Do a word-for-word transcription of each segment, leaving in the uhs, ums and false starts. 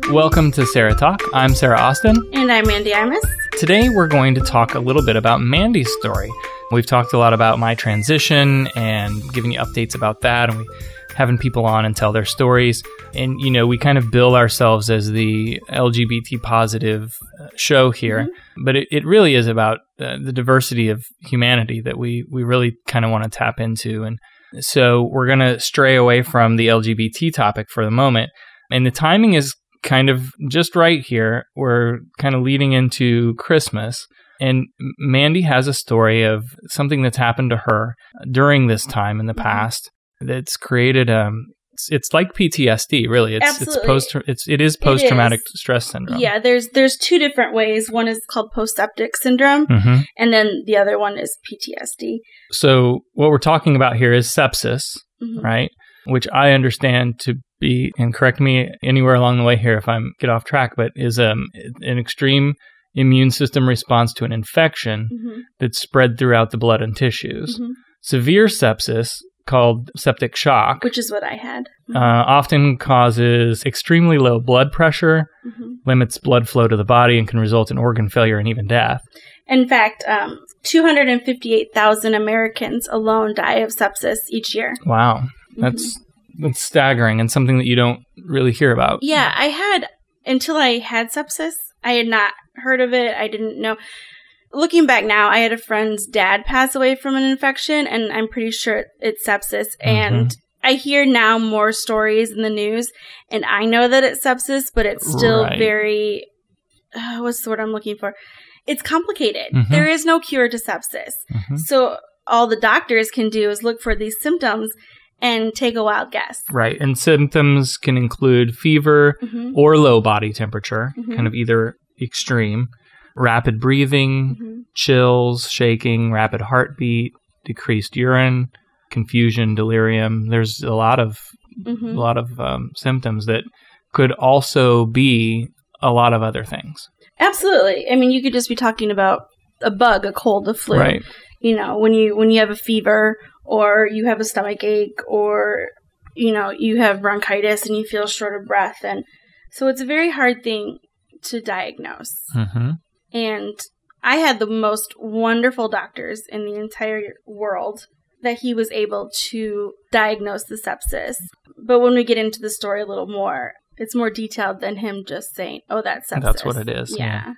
Welcome to Sarah Talk. I'm Sarah Austin. And I'm Mandy Imus. Today we're going to talk a little bit about Mandy's story. We've talked a lot about my transition and giving you updates about that, and we having people on and tell their stories. And, you know, we kind of bill ourselves as the L G B T positive show here, mm-hmm. but it, it really is about uh, the diversity of humanity that we, we really kind of want to tap into. And so we're going to stray away from the L G B T topic for the moment. And the timing is kind of just right here. We're kind of leading into Christmas. And Mandy has a story of something that's happened to her during this time in the past that's created um it's, it's like P T S D, really. It's Absolutely. it's post it's it is post traumatic stress syndrome. Yeah, there's there's two different ways. One is called post septic syndrome, mm-hmm. and then the other one is P T S D. So what we're talking about here is sepsis, mm-hmm. right? Which I understand to be, and correct me anywhere along the way here if I'm get off track, but is um an extreme immune system response to an infection mm-hmm. that's spread throughout the blood and tissues. Mm-hmm. Severe sepsis, called septic shock, which is what I had, mm-hmm. uh, often causes extremely low blood pressure, mm-hmm. limits blood flow to the body, and can result in organ failure and even death. In fact, um, two hundred fifty-eight thousand Americans alone die of sepsis each year. Wow. That's mm-hmm. that's staggering and something that you don't really hear about. Yeah, I had, until I had sepsis, I had not heard of it. I didn't know. Looking back now, I had a friend's dad pass away from an infection, and I'm pretty sure it's sepsis. Mm-hmm. And I hear now more stories in the news, and I know that it's sepsis, but it's still right. very, uh, what's the word I'm looking for? It's complicated. Mm-hmm. There is no cure to sepsis. Mm-hmm. So all the doctors can do is look for these symptoms and take a wild guess. Right. And symptoms can include fever mm-hmm. or low body temperature, mm-hmm. kind of either extreme. Rapid breathing, mm-hmm. chills, shaking, rapid heartbeat, decreased urine, confusion, delirium. There's a lot of mm-hmm. a lot of um, symptoms that could also be a lot of other things. Absolutely. I mean, you could just be talking about a bug, a cold, a flu. Right. You know, when you when you have a fever, or you have a stomach ache, or you know you have bronchitis and you feel short of breath, and so it's a very hard thing to diagnose. Mm-hmm. And I had the most wonderful doctors in the entire world that he was able to diagnose the sepsis. But when we get into the story a little more, it's more detailed than him just saying, oh, that's sepsis. That's what it is. Yeah. yeah.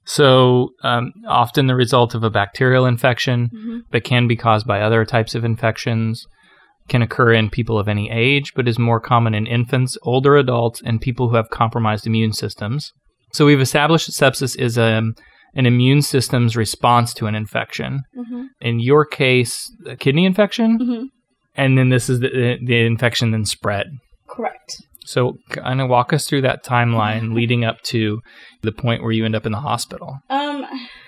So um, often the result of a bacterial infection, mm-hmm. but can be caused by other types of infections, can occur in people of any age, but is more common in infants, older adults, and people who have compromised immune systems. So we've established that sepsis is a, an immune system's response to an infection. Mm-hmm. In your case, a kidney infection, mm-hmm. and then this is the, the infection then spread. Correct. So kind of walk us through that timeline leading up to the point where you end up in the hospital. Um,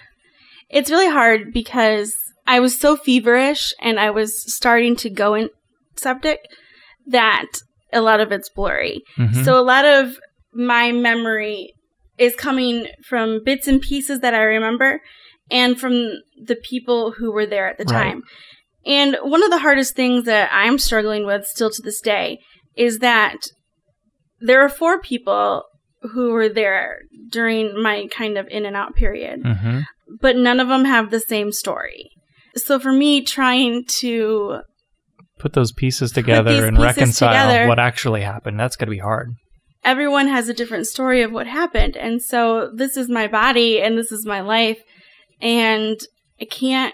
it's really hard because I was so feverish and I was starting to go in septic that a lot of it's blurry. Mm-hmm. So a lot of my memory is coming from bits and pieces that I remember and from the people who were there at the right. time. And one of the hardest things that I'm struggling with still to this day is that there are four people who were there during my kind of in and out period, mm-hmm. but none of them have the same story. So for me, trying to put those pieces together and pieces reconcile together, what actually happened, that's going to be hard. Everyone has a different story of what happened. And so this is my body and this is my life. And I can't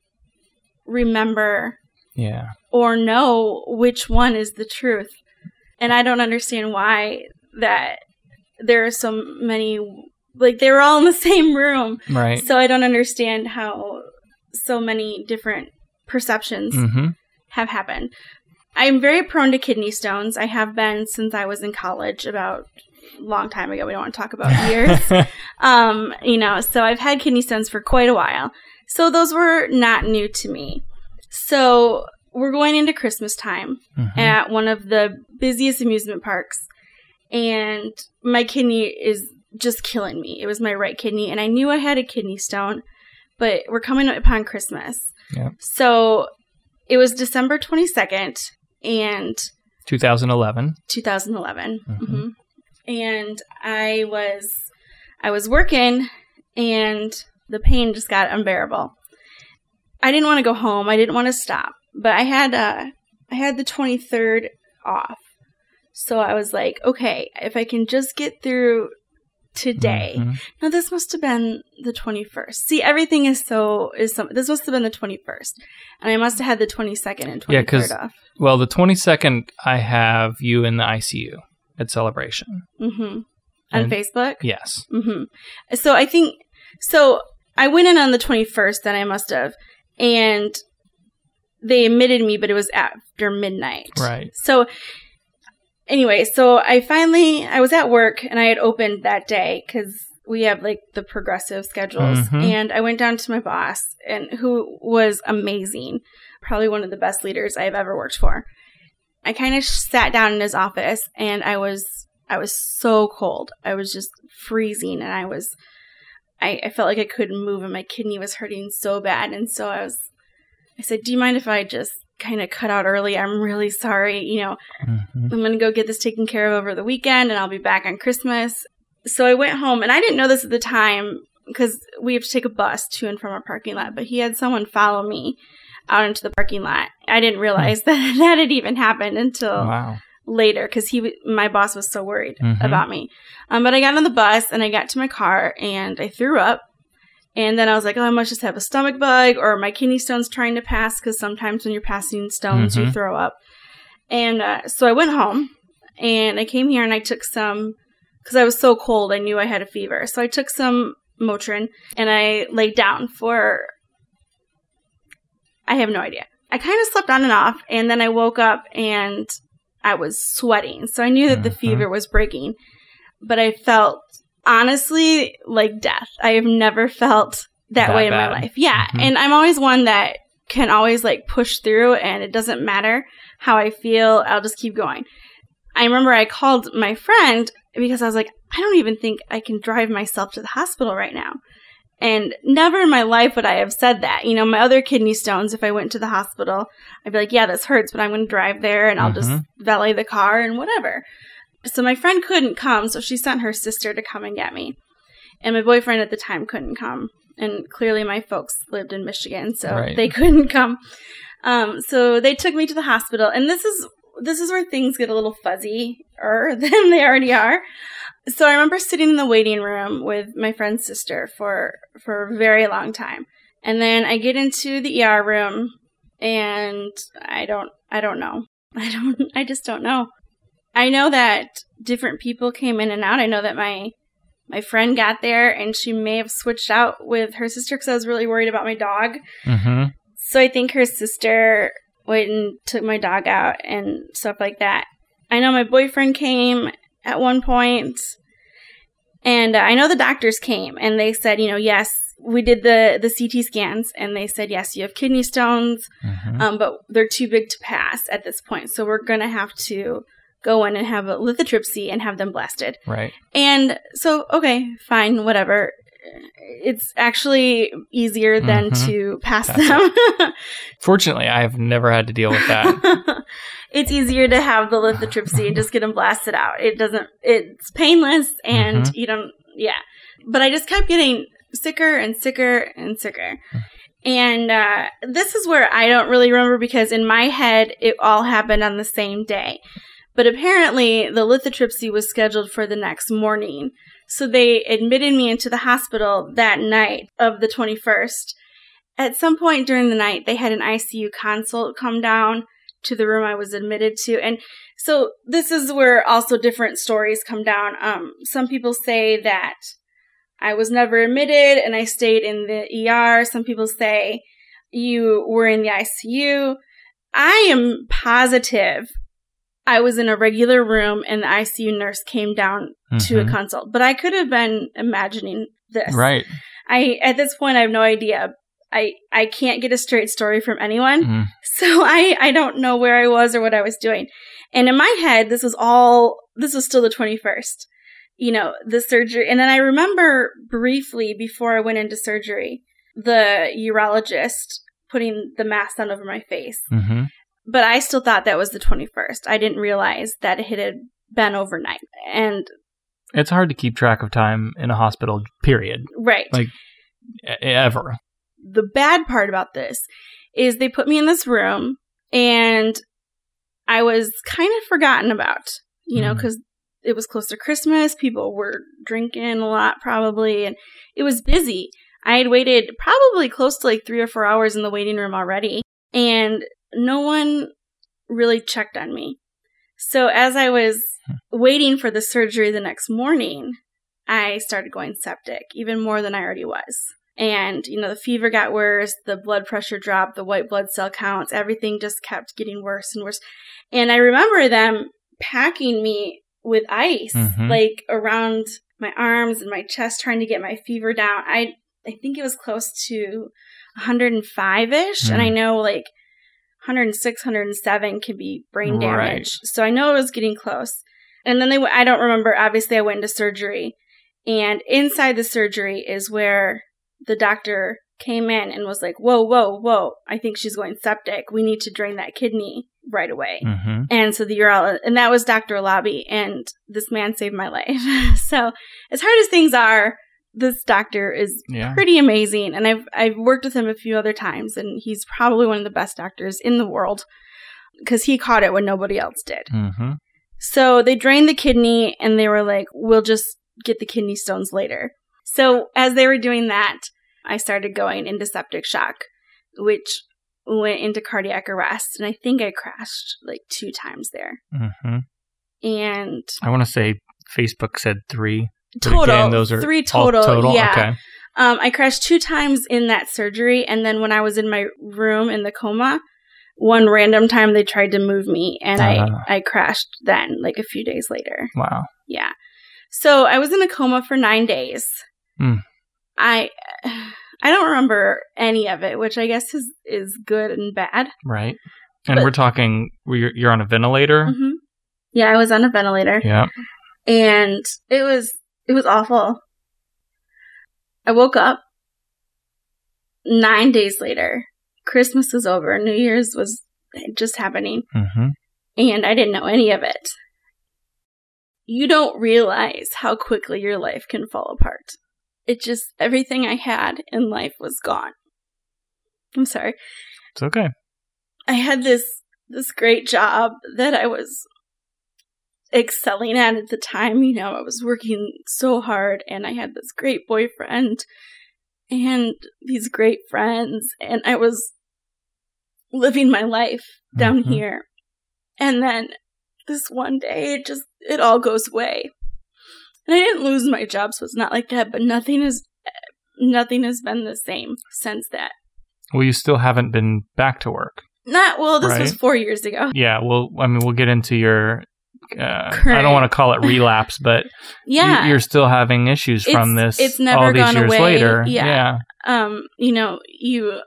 remember yeah. or know which one is the truth. And I don't understand why that there are so many, like they were all in the same room. Right. So I don't understand how so many different perceptions mm-hmm. have happened. I'm very prone to kidney stones. I have been since I was in college, about a long time ago. We don't want to talk about years. um, you know, so I've had kidney stones for quite a while. So those were not new to me. So we're going into Christmas time mm-hmm. at one of the busiest amusement parks. And my kidney is just killing me. It was my right kidney. And I knew I had a kidney stone, but we're coming upon Christmas. Yep. So it was December twenty-second. And twenty eleven. twenty eleven. Mm-hmm. Mm-hmm. and I was I was working, and the pain just got unbearable. I didn't want to go home. I didn't want to stop, but I had uh, I had the twenty-third off, so I was like, okay, if I can just get through today. Mm-hmm. Now this must have been the twenty-first. See, everything is so is some. This must have been the twenty-first, and I must have had the twenty-second and twenty-third yeah, off. Well, the twenty-second, I have you in the I C U at Celebration. Mm-hmm. On Facebook? Yes. Mm-hmm. So I think so. I went in on the twenty-first. Then I must have, and they admitted me, but it was after midnight. Right. So. Anyway, so I finally, I was at work and I had opened that day because we have like the progressive schedules. Mm-hmm. And I went down to my boss, and who was amazing, probably one of the best leaders I've ever worked for. I kind of sat down in his office, and I was, I was so cold. I was just freezing, and I was, I, I felt like I couldn't move, and my kidney was hurting so bad. And so I was, I said, do you mind if I just kind of cut out early? I'm really sorry. You know, mm-hmm. I'm going to go get this taken care of over the weekend, and I'll be back on Christmas. So I went home, and I didn't know this at the time because we have to take a bus to and from our parking lot, but he had someone follow me out into the parking lot. I didn't realize mm-hmm. that that had even happened until wow. later because he, my boss was so worried mm-hmm. about me. Um, but I got on the bus, and I got to my car, and I threw up. And then I was like, oh, I must just have a stomach bug, or my kidney stone's trying to pass, because sometimes when you're passing stones, mm-hmm. you throw up. And uh, so I went home, and I came here, and I took some, because I was so cold, I knew I had a fever. So I took some Motrin, and I laid down for, I have no idea. I kind of slept on and off, and then I woke up, and I was sweating. So I knew that mm-hmm. the fever was breaking, but I felt honestly like death. I have never felt that, that way in bad. my life. Yeah. Mm-hmm. And I'm always one that can always like push through, and it doesn't matter how I feel. I'll just keep going. I remember I called my friend because I was like, I don't even think I can drive myself to the hospital right now. And never in my life would I have said that. You know, my other kidney stones, if I went to the hospital, I'd be like, yeah, this hurts, but I'm going to drive there, and I'll mm-hmm. just valet the car and whatever. So my friend couldn't come, so she sent her sister to come and get me. And my boyfriend at the time couldn't come. And clearly my folks lived in Michigan, so right. they couldn't come. Um, so they took me to the hospital. And this is this is where things get a little fuzzier than they already are. So I remember sitting in the waiting room with my friend's sister for, for a very long time. And then I get into the E R room, and I don't I don't know. I don't I just don't know. I know that different people came in and out. I know that my my friend got there, and she may have switched out with her sister because I was really worried about my dog. Mm-hmm. So I think her sister went and took my dog out and stuff like that. I know my boyfriend came at one point, and uh, I know the doctors came, and they said, you know, yes, we did the, the C T scans, and they said, yes, you have kidney stones, mm-hmm. um, but they're too big to pass at this point. So we're going to have to go in and have a lithotripsy and have them blasted. Right. And so, okay, fine, whatever. It's actually easier than mm-hmm. to pass Pass them. Fortunately, I've never had to deal with that. It's easier to have the lithotripsy and just get them blasted out. It doesn't, it's painless, and mm-hmm. you don't, yeah. But I just kept getting sicker and sicker and sicker. And uh, this is where I don't really remember, because in my head, it all happened on the same day. But apparently, the lithotripsy was scheduled for the next morning. So they admitted me into the hospital that night of the twenty-first. At some point during the night, they had an I C U consult come down to the room I was admitted to. And so this is where also different stories come down. Um, some people say that I was never admitted and I stayed in the E R. Some people say you were in the I C U. I am positive I was in a regular room and the I C U nurse came down mm-hmm. to a consult. But I could have been imagining this. Right. I at this point, I have no idea. I, I can't get a straight story from anyone. Mm. So I, I don't know where I was or what I was doing. And in my head, this was all, this was still the twenty-first. You know, the surgery. And then I remember briefly before I went into surgery, the urologist putting the mask on over my face. Mm-hmm. But I still thought that was the twenty-first. I didn't realize that it had been overnight. And It's hard to keep track of time in a hospital, period. Right. Like, ever. The bad part about this is they put me in this room, and I was kind of forgotten about, you know, because mm. it was close to Christmas. People were drinking a lot, probably, and it was busy. I had waited probably close to like three or four hours in the waiting room already, and no one really checked on me. So as I was waiting for the surgery the next morning, I started going septic, even more than I already was. And, you know, the fever got worse, the blood pressure dropped, the white blood cell counts, everything just kept getting worse and worse. And I remember them packing me with ice, mm-hmm. like around my arms and my chest, trying to get my fever down. I I think it was close to one hundred five-ish, mm. and I know like one hundred six, one hundred seven can be brain damage. Right. So I know it was getting close. And then they, I don't remember, obviously I went into surgery, and inside the surgery is where the doctor came in and was like, whoa, whoa, whoa, I think she's going septic. We need to drain that kidney right away. Mm-hmm. And so the urologist, and that was Doctor Alabi, and this man saved my life. So as hard as things are, this doctor is yeah. pretty amazing. And I've I've worked with him a few other times, and he's probably one of the best doctors in the world because he caught it when nobody else did. Mm-hmm. So they drained the kidney, and they were like, we'll just get the kidney stones later. So as they were doing that, I started going into septic shock, which went into cardiac arrest. And I think I crashed like two times there. Mm-hmm. And I want to say Facebook said three. Total. Again, those are three total. total? Yeah. Okay. Um, I crashed two times in that surgery. And then when I was in my room in the coma, one random time they tried to move me, and uh, I, I crashed then, like a few days later. Wow. Yeah. So I was in a coma for nine days. Mm. I I don't remember any of it, which I guess is, is good and bad. Right. And but, we're talking, you're, you're on a ventilator? Mm-hmm. Yeah, I was on a ventilator. Yeah. And it was, it was awful. I woke up nine days later. Christmas was over. New Year's was just happening. Mm-hmm. And I didn't know any of it. You don't realize how quickly your life can fall apart. It just, everything I had in life was gone. I'm sorry. It's okay. I had this, this great job that I was excelling at at the time. You know, I was working so hard, and I had this great boyfriend and these great friends, and I was living my life down mm-hmm. here. And then this one day, it just, it all goes away. And I didn't lose my job, so it's not like that, but nothing is, nothing has been the same since that. Well, you still haven't been back to work. Not, well, this right? was four years ago. Yeah, well, I mean, we'll get into your, uh, I don't want to call it relapse, but yeah. you, you're still having issues it's, from this it's never all these gone years away. later. Yeah. yeah. Um, you know, you,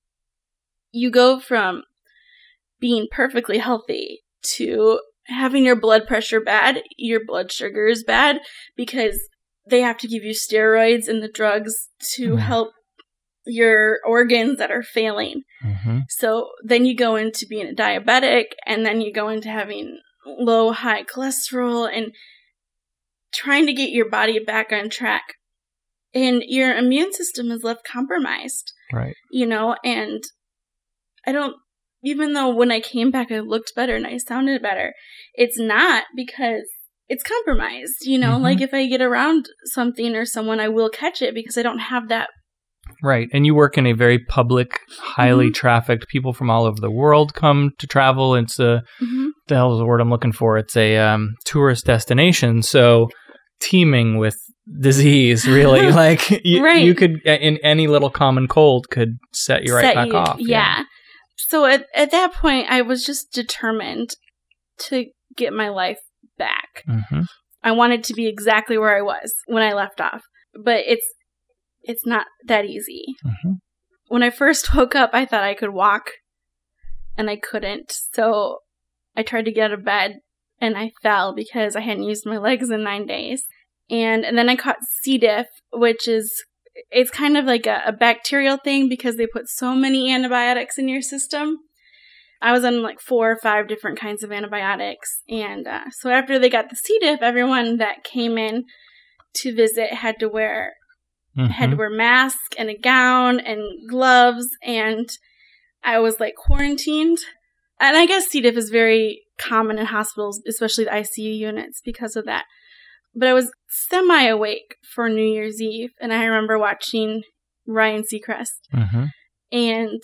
you go from being perfectly healthy to having your blood pressure bad, your blood sugar is bad, because they have to give you steroids and the drugs to mm-hmm. help your organs that are failing. Mm-hmm. So then you go into being a diabetic, and then you go into having low, high cholesterol and trying to get your body back on track. And your immune system is left compromised. Right. You know, and I don't, even though when I came back, I looked better and I sounded better, it's not because it's compromised. You know, mm-hmm. like if I get around something or someone, I will catch it because I don't have that. Right. And you work in a very public, highly mm-hmm. trafficked, people from all over the world come to travel. It's a, mm-hmm. the hell is the word I'm looking for? It's a um, tourist destination. So teeming with disease, really. Like you, right. you could, in any little common cold could set you right set back you, off. Yeah. yeah. So at, at that point, I was just determined to get my life back. Mm-hmm. I wanted to be exactly where I was when I left off. But it's it's not that easy. Mm-hmm. When I first woke up, I thought I could walk, and I couldn't. So I tried to get out of bed, and I fell because I hadn't used my legs in nine days. And, and then I caught C. diff, which is... it's kind of like a, a bacterial thing because they put so many antibiotics in your system I was on like four or five different kinds of antibiotics. And uh, so after they got the C. diff, everyone that came in to visit had to wear mm-hmm. had to wear mask and a gown and gloves. And I was like quarantined. And I guess C. diff is very common in hospitals, especially the I C U units, because of that. But I was semi-awake for New Year's Eve. And I remember watching Ryan Seacrest. Mm-hmm. And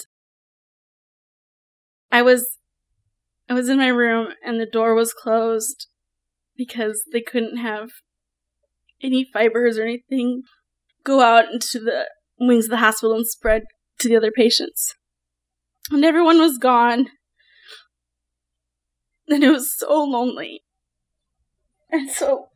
I was I was in my room and the door was closed because they couldn't have any fibers or anything go out into the wings of the hospital and spread to the other patients. And everyone was gone. And it was so lonely. And so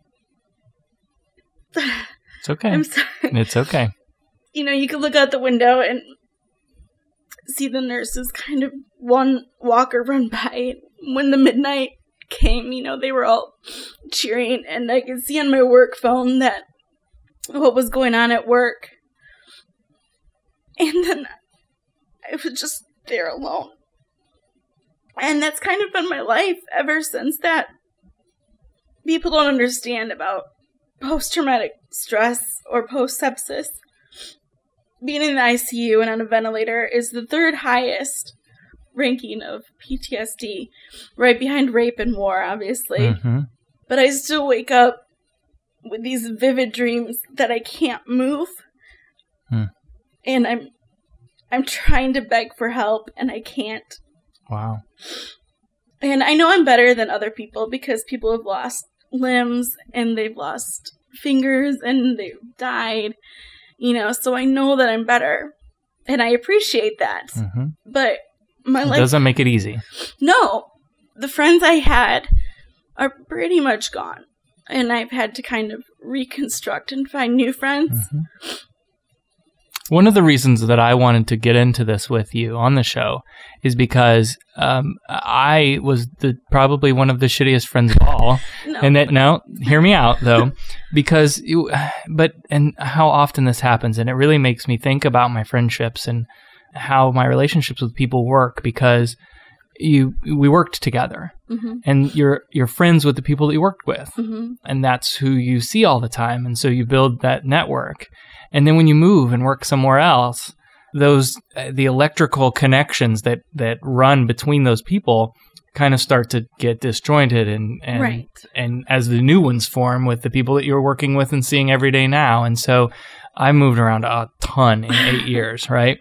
It's okay. I'm sorry. It's okay. You know, you could look out the window and see the nurses kind of one walk or run by. When the midnight came, you know, they were all cheering, and I could see on my work phone that what was going on at work. And then I was just there alone. And that's kind of been my life ever since that. People don't understand about post-traumatic stress or post-sepsis. Being in the I C U and on a ventilator is the third highest ranking of P T S D, right behind rape and war, obviously. Mm-hmm. But I still wake up with these vivid dreams that I can't move. Hmm. And I'm I'm trying to beg for help, and I can't. Wow. And I know I'm better than other people because people have lost limbs, and they've lost fingers, and they've died. You know, so I know that I'm better, and I appreciate that. Mm-hmm. But my it life doesn't make it easy. No, the friends I had are pretty much gone, and I've had to kind of reconstruct and find new friends. Mm-hmm. One of the reasons that I wanted to get into this with you on the show is because um, I was the probably one of the shittiest friends of all. No. And that, no, hear me out though, because you, but, and how often this happens. And it really makes me think about my friendships and how my relationships with people work, because you, we worked together mm-hmm. and you're, you're friends with the people that you worked with, mm-hmm. and that's who you see all the time. And so you build that network. And then when you move and work somewhere else, those uh, the electrical connections that, that run between those people kind of start to get disjointed, and and, right. and as the new ones form with the people that you're working with and seeing every day now. And so I moved around a ton in eight years, right?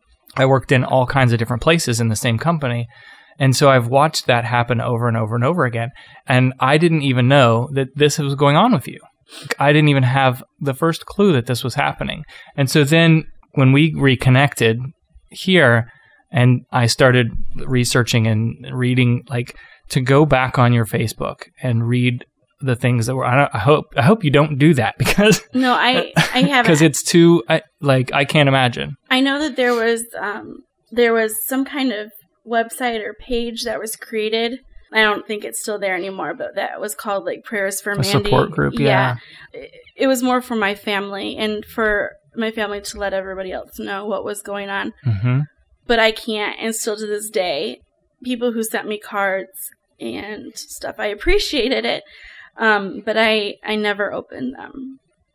I worked in all kinds of different places in the same company. And so I've watched that happen over and over and over again. And I didn't even know that this was going on with you. I didn't even have the first clue that this was happening. And so then when we reconnected here and I started researching and reading, like, to go back on your Facebook and read the things that were, I, don't, I hope I hope you don't do that, because no, I I haven't, because it's too I, like I can't imagine. I know that there was um there was some kind of website or page that was created. I don't think it's still there anymore, but that was called like Prayers for A Mandy. support group, yeah. yeah. It, it was more for my family and for my family to let everybody else know what was going on. Mm-hmm. But I can't, and still to this day, people who sent me cards and stuff, I appreciated it, um, but I, I never opened them.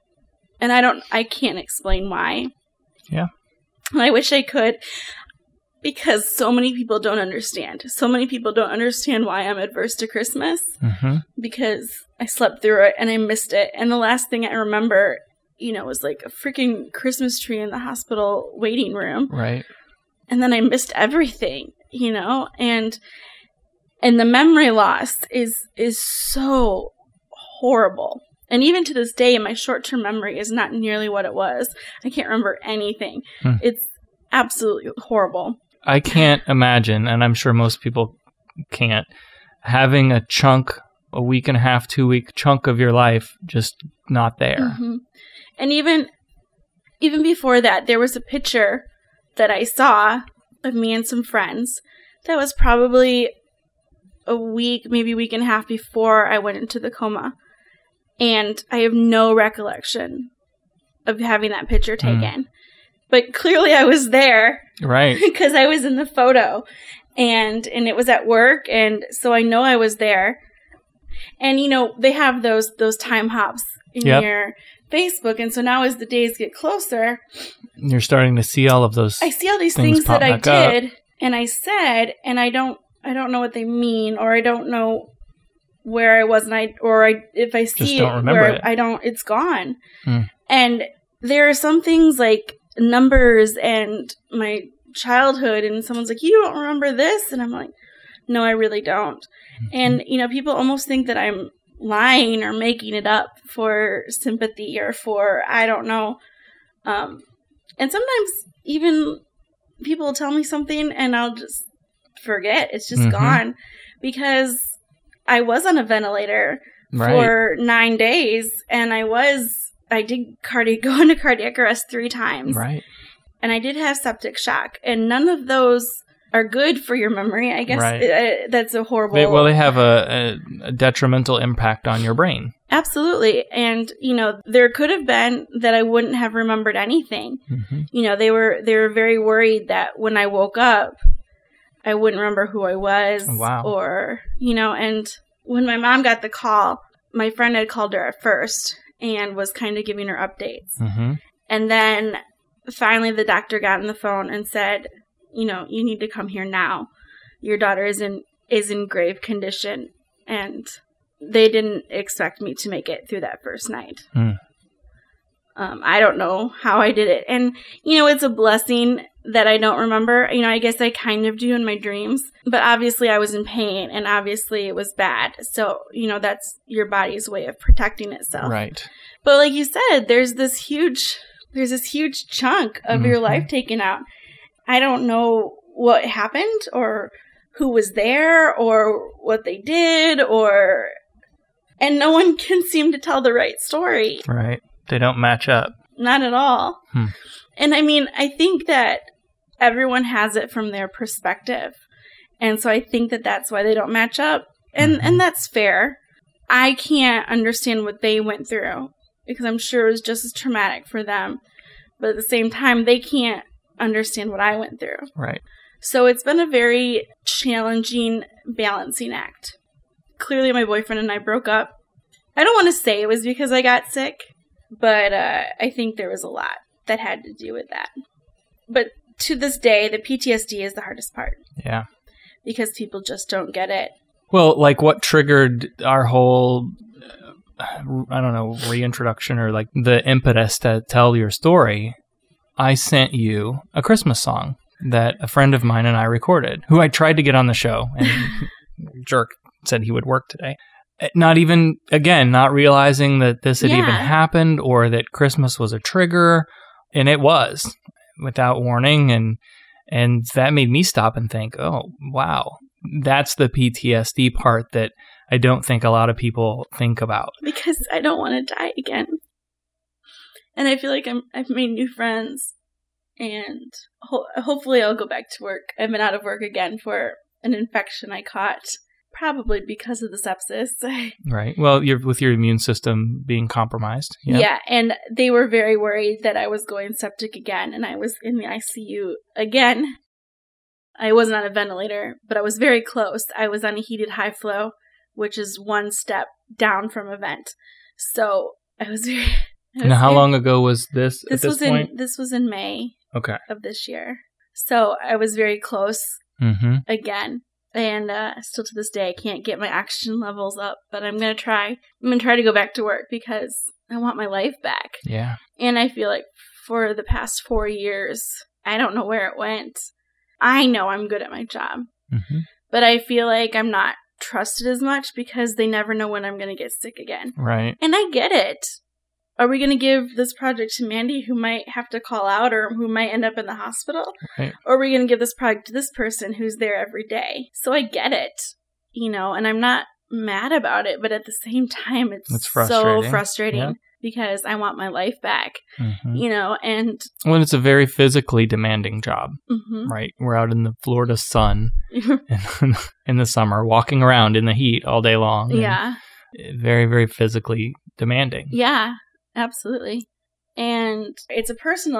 And I don't, I can't explain why. Yeah. I wish I could. Because so many people don't understand. So many people don't understand why I'm adverse to Christmas. Mm-hmm. Because I slept through it and I missed it. And the last thing I remember, you know, was like a freaking Christmas tree in the hospital waiting room. Right. And then I missed everything, you know? And and the memory loss is is so horrible. And even to this day, my short-term memory is not nearly what it was. I can't remember anything. Hmm. It's absolutely horrible. I can't imagine, and I'm sure most people can't, having a chunk, a week and a half, two week chunk of your life just not there. Mm-hmm. And even even before that, there was a picture that I saw of me and some friends that was probably a week, maybe a week and a half before I went into the coma. And I have no recollection of having that picture taken. Mm. but clearly I was there. Right. Because I was in the photo. And and it was at work, and so I know I was there. And, you know, they have those those time hops in yep. your Facebook, and so now as the days get closer... You're starting to see all of those I see all these things, things that I did, up. and I said, and I don't I don't know what they mean, or I don't know where I was, and I, or I, if I see Just don't it, remember where it. I don't, it's gone. Hmm. And there are some things like numbers and my childhood, and someone's like, you don't remember this? And I'm like, no, I really don't. Mm-hmm. And, you know, people almost think that I'm lying or making it up for sympathy or for, I don't know. Um, and sometimes even people will tell me something and I'll just forget. It's just mm-hmm. gone, because I was on a ventilator right. for nine days and I was, I did cardiac, go into cardiac arrest three times. Right. And I did have septic shock, and none of those are good for your memory. I guess right. uh, that's a horrible... They, well, they have a, a, a detrimental impact on your brain. Absolutely. And, you know, there could have been that I wouldn't have remembered anything. Mm-hmm. You know, they were they were very worried that when I woke up, I wouldn't remember who I was. Wow. Or, you know, and when my mom got the call, my friend had called her at first and was kind of giving her updates. Mm-hmm. And then finally the doctor got on the phone and said, you know, you need to come here now. Your daughter is in is in grave condition. And they didn't expect me to make it through that first night. Mm. Um, I don't know how I did it. And, you know, it's a blessing that I don't remember. You know, I guess I kind of do in my dreams. But obviously I was in pain, and obviously it was bad. So, you know, that's your body's way of protecting itself. Right. But like you said, there's this huge, there's this huge chunk of mm-hmm. your life taken out. I don't know what happened or who was there or what they did, or, and no one can seem to tell the right story. Right. They don't match up. Not at all. Hmm. And I mean, I think that everyone has it from their perspective. And so I think that that's why they don't match up. And, mm-hmm. and that's fair. I can't understand what they went through, because I'm sure it was just as traumatic for them. But at the same time, they can't understand what I went through. Right. So it's been a very challenging balancing act. Clearly, my boyfriend and I broke up. I don't want to say it was because I got sick, but uh, I think there was a lot that had to do with that. But to this day, the P T S D is the hardest part. Yeah. Because people just don't get it. Well, like what triggered our whole, uh, I don't know, reintroduction or like the impetus to tell your story, I sent you a Christmas song that a friend of mine and I recorded, who I tried to get on the show, and Jerk said he would work today. Not even, again, not realizing that this had yeah. even happened, or that Christmas was a trigger, and it was, without warning, and and that made me stop and think, oh, wow, that's the P T S D part that I don't think a lot of people think about. Because I don't want to die again. And I feel like I'm, I've made new friends, and ho- hopefully I'll go back to work. I've been out of work again for an infection I caught, probably because of the sepsis. Right. Well, you're with your immune system being compromised. Yep. Yeah, and they were very worried that I was going septic again, and I was in the I C U again. I wasn't on a ventilator, but I was very close. I was on a heated high flow, which is one step down from a vent. So I was very... And how long ago was this, this at this was point? In, this was in May okay. of this year. So I was very close mm-hmm. again. And uh, still to this day, I can't get my oxygen levels up. But I'm going to try. I'm going to try to go back to work because I want my life back. Yeah. And I feel like for the past four years, I don't know where it went. I know I'm good at my job. Mm-hmm. But I feel like I'm not trusted as much because they never know when I'm going to get sick again. Right. And I get it. Are we going to give this project to Mandy, who might have to call out or who might end up in the hospital? Right. Or are we going to give this project to this person who's there every day? So I get it, you know, and I'm not mad about it, but at the same time, it's, it's frustrating. so frustrating yep. because I want my life back, mm-hmm. you know, and... Well, it's a very physically demanding job, mm-hmm. right? We're out in the Florida sun in, in the summer, walking around in the heat all day long. Yeah. Very, very physically demanding. Yeah. Absolutely. And it's a personal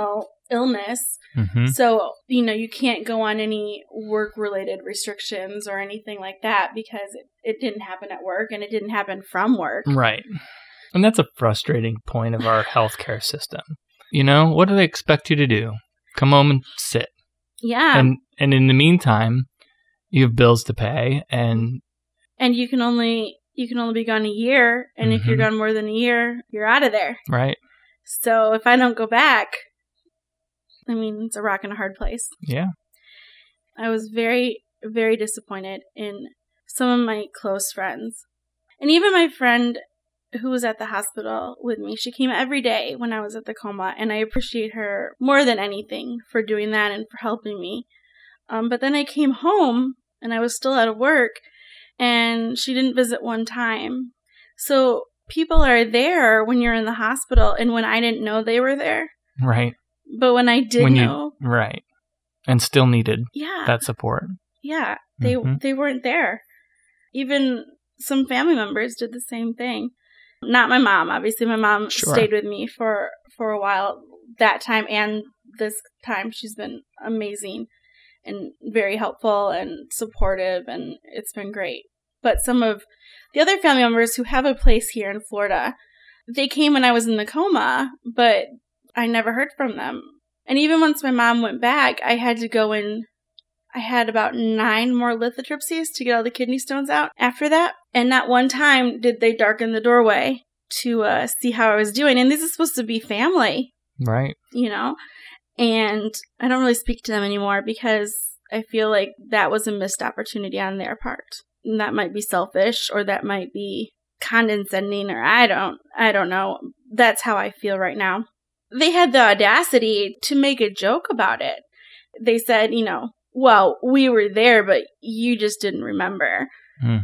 illness. Mm-hmm. So, you know, you can't go on any work-related restrictions or anything like that because it, it didn't happen at work and it didn't happen from work. Right. And that's a frustrating point of our healthcare system. You know, what do they expect you to do? Come home and sit. Yeah. And and in the meantime, you have bills to pay and and you can only you can only be gone a year, and mm-hmm. if you're gone more than a year, you're out of there. Right. So if I don't go back, I mean, it's a rock and a hard place. Yeah. I was very, very disappointed in some of my close friends. And even my friend who was at the hospital with me, she came every day when I was at the coma, and I appreciate her more than anything for doing that and for helping me. Um, but then I came home, and I was still out of work, and she didn't visit one time. So people are there when you're in the hospital, and when I didn't know they were there. Right. But when I did when you, know. Right. And still needed yeah. that support. Yeah. They mm-hmm. they weren't there. Even some family members did the same thing. Not my mom. Obviously, my mom sure. stayed with me for, for a while that time and this time. She's been amazing and very helpful and supportive, and it's been great. But some of the other family members who have a place here in Florida, they came when I was in the coma, but I never heard from them. And even once my mom went back, I had to go in. I had about nine more lithotripsies to get all the kidney stones out after that. And not one time did they darken the doorway to uh, see how I was doing. And this is supposed to be family. Right. You know? And I don't really speak to them anymore because I feel like that was a missed opportunity on their part. And that might be selfish, or that might be condescending, or I don't, I don't know. That's how I feel right now. They had the audacity to make a joke about it. They said, you know, well, we were there, but you just didn't remember. Mm.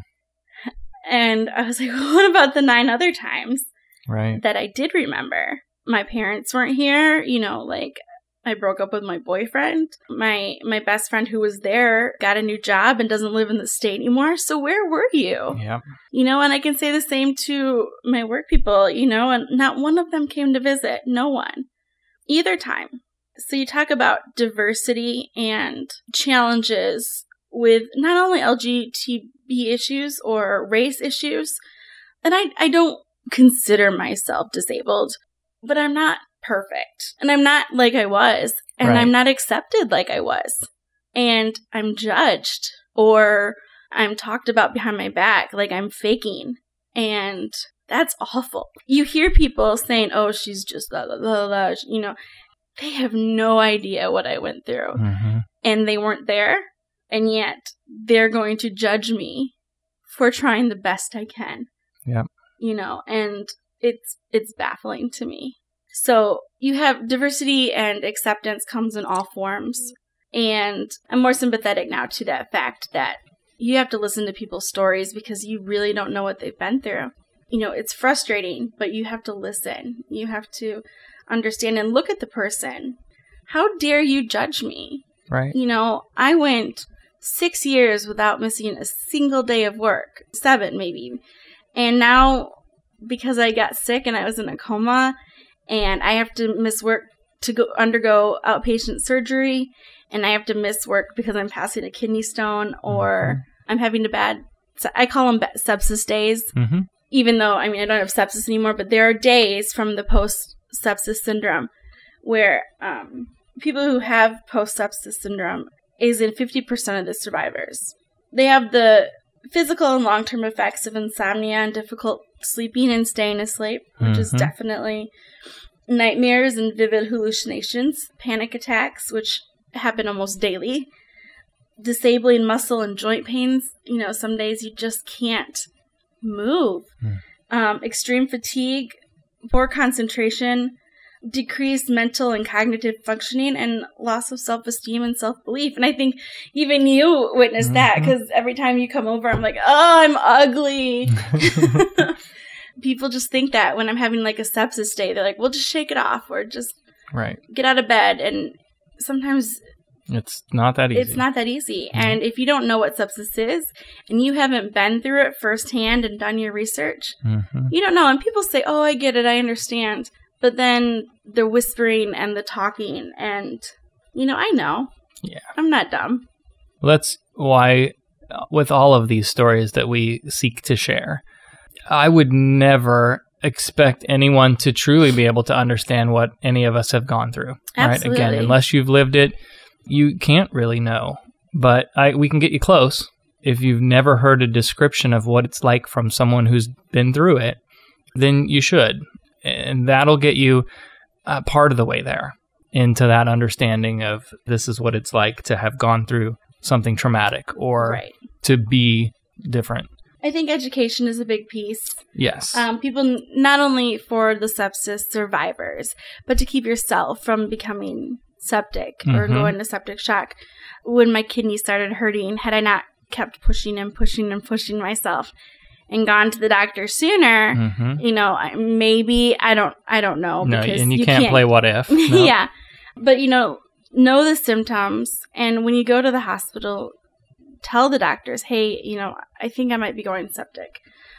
And I was like, well, what about the nine other times right. that I did remember? My parents weren't here. You know, like I broke up with my boyfriend. My my best friend who was there got a new job and doesn't live in the state anymore. So where were you? Yeah. You know, and I can say the same to my work people, you know, and not one of them came to visit. No one. Either time. So you talk about diversity and challenges with not only L G B T issues or race issues, and I, I don't consider myself disabled, but I'm not perfect. And I'm not like I was, and right. I'm not accepted like I was. And I'm judged, or I'm talked about behind my back like I'm faking. And that's awful. You hear people saying, oh, she's just blah, blah, blah, blah, you know. They have no idea what I went through. Mm-hmm. And they weren't there. And yet they're going to judge me for trying the best I can. Yep. You know, and it's it's baffling to me. So you have diversity, and acceptance comes in all forms. And I'm more sympathetic now to that fact that you have to listen to people's stories because you really don't know what they've been through. You know, it's frustrating, but you have to listen. You have to understand and look at the person. How dare you judge me? Right. You know, I went six years without missing a single day of work. Seven, maybe. And now, because I got sick and I was in a coma, and I have to miss work to go undergo outpatient surgery, and I have to miss work because I'm passing a kidney stone, or mm-hmm. I'm having a bad, I call them sepsis days, mm-hmm. even though, I mean, I don't have sepsis anymore, but there are days from the post-sepsis syndrome where um, people who have post-sepsis syndrome is in fifty percent of the survivors. They have the physical and long-term effects of insomnia and difficult sleeping and staying asleep, which mm-hmm. is definitely nightmares and vivid hallucinations, panic attacks, which happen almost daily, disabling muscle and joint pains. You know, some days you just can't move. Mm. Um, extreme fatigue, poor concentration, decreased mental and cognitive functioning, and loss of self-esteem and self-belief. And I think even you witnessed mm-hmm. that, because every time you come over, I'm like, oh, I'm ugly. People just think that when I'm having like a sepsis day, they're like, well, just shake it off, or just right. get out of bed. And sometimes it's not that easy. It's not that easy. Mm-hmm. And if you don't know what sepsis is, and you haven't been through it firsthand and done your research, mm-hmm. you don't know. And people say, oh, I get it, I understand. But then the whispering and the talking and, you know, I know. Yeah. I'm not dumb. That's why with all of these stories that we seek to share, I would never expect anyone to truly be able to understand what any of us have gone through. Absolutely. Right? Again, unless you've lived it, you can't really know. But I, we can get you close. If you've never heard a description of what it's like from someone who's been through it, then you should. And that'll get you uh, part of the way there into that understanding of this is what it's like to have gone through something traumatic or right. to be different. I think education is a big piece. Yes. Um, people, not only for the sepsis survivors, but to keep yourself from becoming septic mm-hmm. or going into septic shock. When my kidney started hurting, had I not kept pushing and pushing and pushing myself and gone to the doctor sooner, mm-hmm. you know, maybe, I don't I don't know. No, because and you, you can't, can't play what if. No. Yeah. But, you know, know the symptoms. And when you go to the hospital, tell the doctors, hey, you know, I think I might be going septic.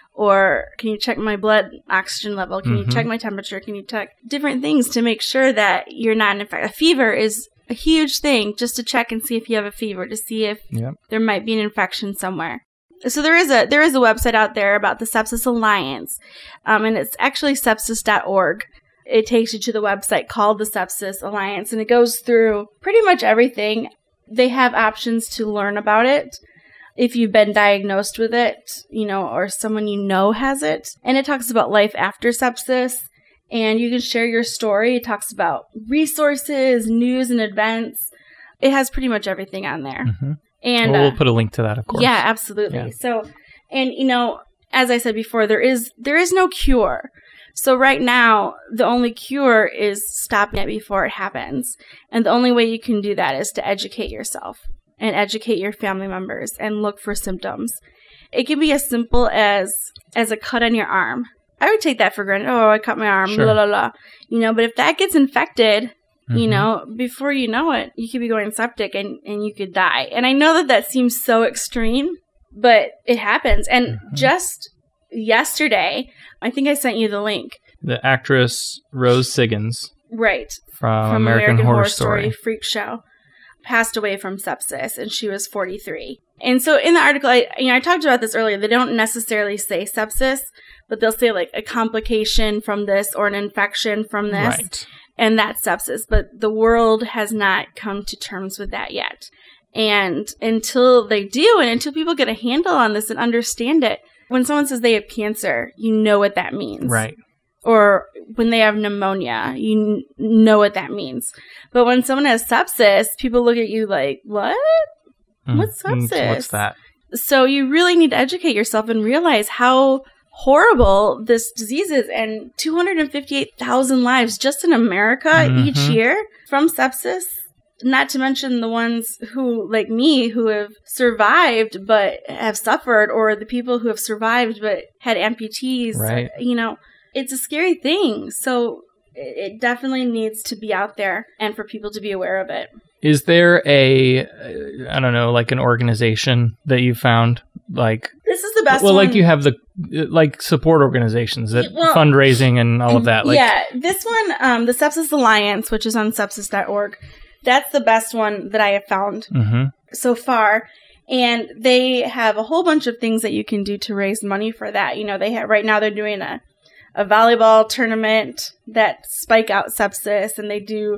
Or can you check my blood oxygen level? Can mm-hmm. you check my temperature? Can you check different things to make sure that you're not infected? A fever is a huge thing, just to check and see if you have a fever, to see if yep. there might be an infection somewhere. So there is a there is a website out there about the Sepsis Alliance, um, and it's actually sepsis dot org. It takes you to the website called the Sepsis Alliance, and it goes through pretty much everything. They have options to learn about it if you've been diagnosed with it, you know, or someone you know has it. And it talks about life after sepsis, and you can share your story. It talks about resources, news, and events. It has pretty much everything on there. Mm-hmm. And well, we'll uh, put a link to that, of course. Yeah, absolutely. Yeah. So, and you know, as I said before, there is there is no cure. So right now, the only cure is stopping it before it happens. And the only way you can do that is to educate yourself and educate your family members and look for symptoms. It can be as simple as as a cut on your arm. I would take that for granted. Oh, I cut my arm, sure. blah, blah, blah. You know, but if that gets infected, mm-hmm. you know, before you know it, you could be going septic and, and you could die. And I know that that seems so extreme, but it happens. And mm-hmm. just yesterday, I think I sent you the link. The actress Rose Siggins. Right. From, from American, American Horror, Horror Story. Story Freak Show. Passed away from sepsis, and she was forty-three. And so in the article, I, you know, I talked about this earlier. They don't necessarily say sepsis, but they'll say like a complication from this or an infection from this. Right. And that's sepsis. But the world has not come to terms with that yet. And until they do, and until people get a handle on this and understand it, when someone says they have cancer, you know what that means. Right. Or when they have pneumonia, you n- know what that means. But when someone has sepsis, people look at you like, what? Mm, What's sepsis? What's that? So you really need to educate yourself and realize how horrible this disease is. And two hundred fifty-eight thousand lives just in America mm-hmm. each year from sepsis. Not to mention the ones who, like me, who have survived but have suffered, or the people who have survived but had amputees. Right. You know, it's a scary thing. So it definitely needs to be out there and for people to be aware of it. Is there a, I don't know, like an organization that you found? Like This is the best well, one. Well, like you have the, like support organizations that well, fundraising and all of that. Like, yeah, this one, um, the Sepsis Alliance, which is on sepsis dot org, that's the best one that I have found mm-hmm. so far. And they have a whole bunch of things that you can do to raise money for that. You know, they have, right now they're doing a, a volleyball tournament that spike out sepsis, and they do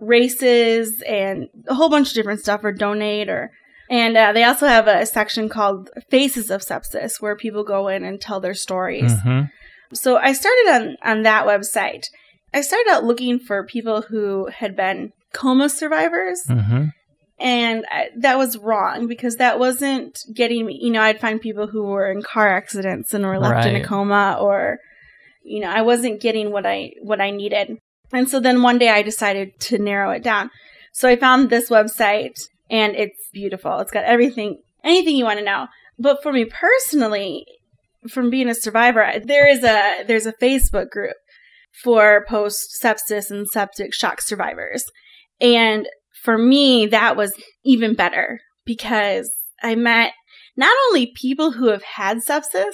races and a whole bunch of different stuff, or donate, or and uh, they also have a section called Faces of Sepsis where people go in and tell their stories. Mm-hmm. So I started on, on that website. I started out looking for people who had been coma survivors. Mm-hmm. And I, that was wrong, because that wasn't getting me. You know, I'd find people who were in car accidents and were left right. in a coma, or, you know, I wasn't getting what I what I needed. And so then one day I decided to narrow it down. So I found this website, and it's beautiful. It's got everything, anything you want to know. But for me personally, from being a survivor, there is a there's a Facebook group for post-sepsis and septic shock survivors. And for me, that was even better, because I met not only people who have had sepsis,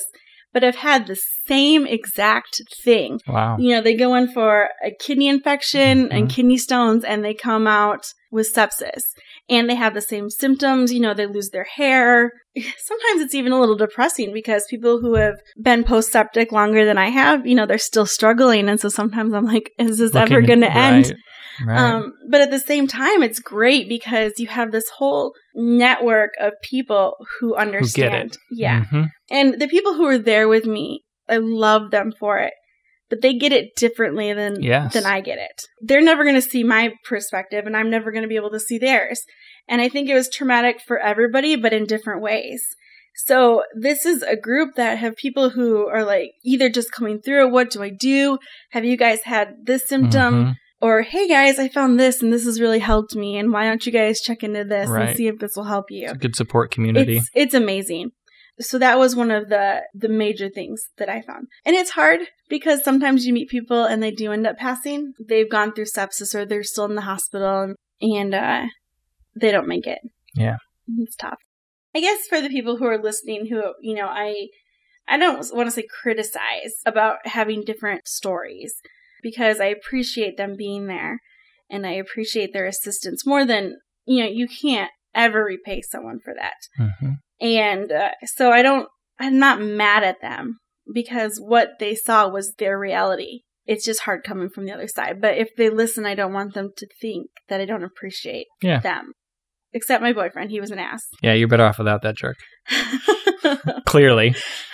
but have had the same exact thing. Wow. You know, they go in for a kidney infection mm-hmm. and kidney stones, and they come out with sepsis. And they have the same symptoms. You know, they lose their hair. Sometimes it's even a little depressing because people who have been post-septic longer than I have, you know, they're still struggling. And so sometimes I'm like, is this Looking, ever going right, to end? Right. Um, but at the same time, it's great because you have this whole network of people who understand. Who get it. Yeah. Mm-hmm. And the people who are there with me, I love them for it. But they get it differently than yes. than I get it. They're never going to see my perspective, and I'm never going to be able to see theirs. And I think it was traumatic for everybody, but in different ways. So this is a group that have people who are like either just coming through, what do I do? Have you guys had this symptom? Mm-hmm. Or, hey guys, I found this and this has really helped me. And why don't you guys check into this right. and see if this will help you? It's a good support community. It's, it's amazing. So that was one of the, the major things that I found. And it's hard because sometimes you meet people and they do end up passing. They've gone through sepsis or they're still in the hospital and, and uh, they don't make it. Yeah. It's tough. I guess for the people who are listening who, you know, I I don't want to say criticize about having different stories because I appreciate them being there and I appreciate their assistance more than, you know, you can't ever repay someone for that. Mm-hmm. And uh, so I don't, I'm not mad at them because what they saw was their reality. It's just hard coming from the other side. But if they listen, I don't want them to think that I don't appreciate yeah. them. Except my boyfriend. He was an ass. Yeah, you're better off without that jerk. Clearly.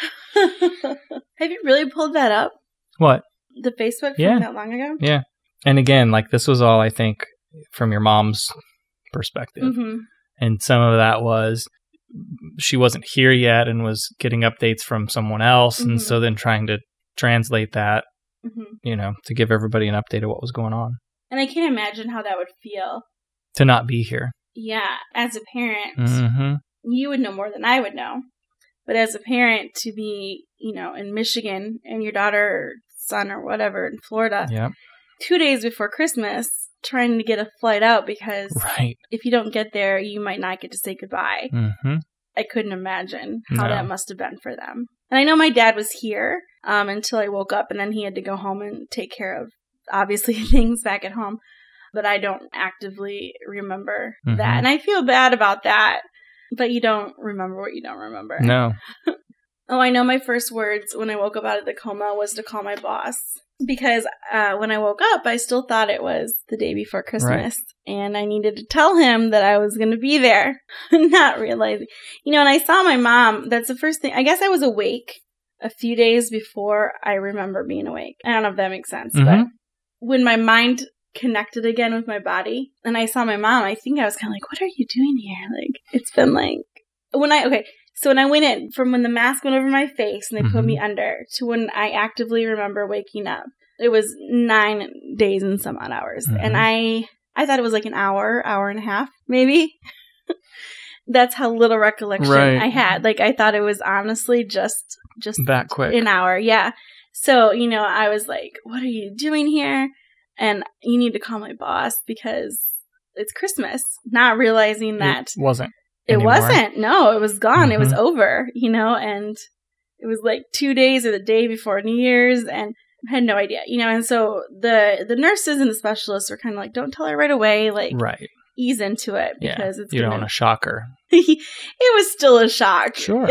Have you really pulled that up? What? The Facebook from yeah. that long ago? Yeah. And again, like this was all, I think, from your mom's perspective. Mm-hmm. And some of that was she wasn't here yet and was getting updates from someone else. Mm-hmm. And so then trying to translate that, mm-hmm. you know, to give everybody an update of what was going on. And I can't imagine how that would feel. To not be here. Yeah. As a parent, mm-hmm. you would know more than I would know. But as a parent to be, you know, in Michigan and your daughter or son or whatever in Florida, yep. two days before Christmas, trying to get a flight out because right. if you don't get there, you might not get to say goodbye. Mm-hmm. I couldn't imagine how no. that must have been for them. And I know my dad was here um, until I woke up, and then he had to go home and take care of, obviously, things back at home. But I don't actively remember mm-hmm. that. And I feel bad about that, but you don't remember what you don't remember. No. Oh, I know my first words when I woke up out of the coma was to call my boss. Because uh, when I woke up, I still thought it was the day before Christmas. Right. And I needed to tell him that I was going to be there. Not realizing. You know, and I saw my mom. That's the first thing. I guess I was awake a few days before I remember being awake. I don't know if that makes sense. Mm-hmm. But when my mind connected again with my body and I saw my mom, I think I was kind of like, what are you doing here? Like, it's been like, when I, okay. So when I went in, from when the mask went over my face and they mm-hmm. put me under to when I actively remember waking up, it was nine days and some odd hours. Mm-hmm. And I I thought it was like an hour, hour and a half, maybe. That's how little recollection right. I had. Like, I thought it was honestly just, just that quick. An hour. Yeah. So, you know, I was like, what are you doing here? And you need to call my boss because it's Christmas. Not realizing that. It wasn't. It anymore. wasn't. No, it was gone. Mm-hmm. It was over, you know, and it was like two days or the day before New Year's and I had no idea, you know, and so the the nurses and the specialists were kind of like, don't tell her right away, like right. ease into it because yeah. it's you gonna... don't want to shock her. It was still a shock. Sure.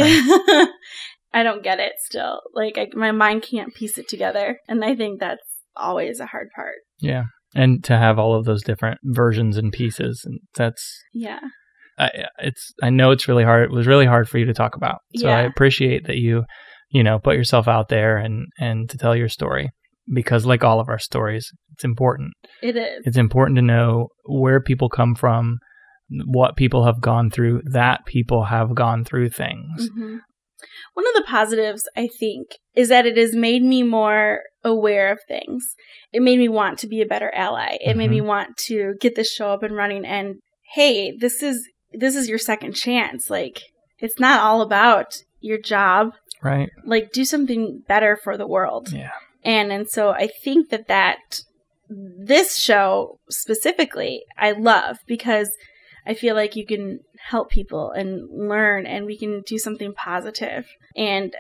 I don't get it still. Like I, my mind can't piece it together. And I think that's always a hard part. Yeah. And to have all of those different versions and pieces. And that's... Yeah. I, it's. I know it's really hard. It was really hard for you to talk about. So yeah. I appreciate that you, you know, put yourself out there and, and to tell your story because like all of our stories, it's important. It is. It's important to know where people come from, what people have gone through, that people have gone through things. Mm-hmm. One of the positives, I think, is that it has made me more aware of things. It made me want to be a better ally. It mm-hmm. made me want to get this show up and running and, hey, this is this is your second chance. Like, it's not all about your job. Right. Like, do something better for the world. Yeah. And and so I think that that this show specifically, I love because I feel like you can help people and learn and we can do something positive. And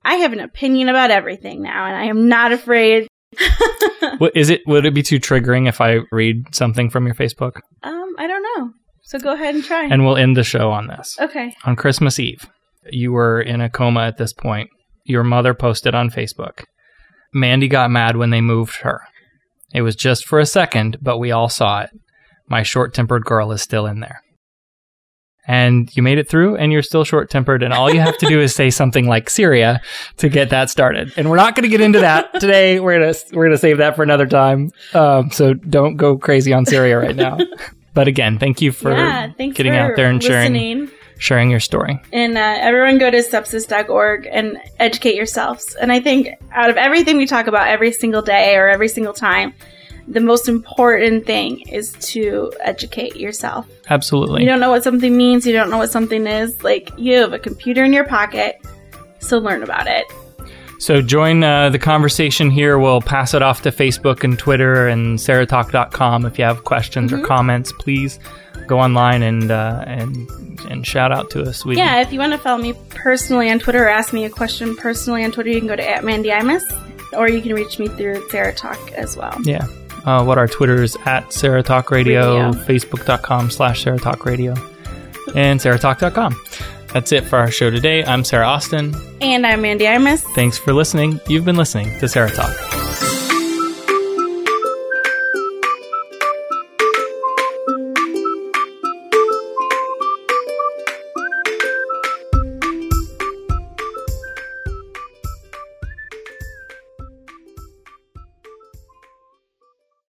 I have an opinion about everything now, and I am not afraid. What is it? Would it be too triggering if I read something from your Facebook? Um, I don't know. So go ahead and try. And we'll end the show on this. Okay. On Christmas Eve, you were in a coma at this point. Your mother posted on Facebook, Mandy got mad when they moved her. It was just for a second, but we all saw it. My short-tempered girl is still in there. And you made it through, and you're still short-tempered, and all you have to do is say something like Syria to get that started. And we're not going to get into that today. We're going to we're going to save that for another time. Um, so don't go crazy on Syria right now. But again, thank you for yeah, getting for out there and sharing listening. sharing your story. And uh, everyone go to sepsis dot org and educate yourselves. And I think out of everything we talk about every single day or every single time, the most important thing is to educate yourself. Absolutely. You don't know what something means. You don't know what something is. Like, you have a computer in your pocket, so learn about it. So join uh, the conversation here. We'll pass it off to Facebook and Twitter and sarah talk dot com. If you have questions mm-hmm. or comments, please go online and uh, and and shout out to us. We, yeah, if you want to follow me personally on Twitter or ask me a question personally on Twitter, you can go to at Mandy Imus, or you can reach me through Sarah Talk as well. Yeah. Uh, what our Twitter is at Sarah Talk Radio, Radio. Facebook dot com slash Sarah Talk Radio, and sarah talk dot com. That's it for our show today. I'm Sarah Austin. And I'm Mandy Imus. Thanks for listening. You've been listening to Sarah Talk.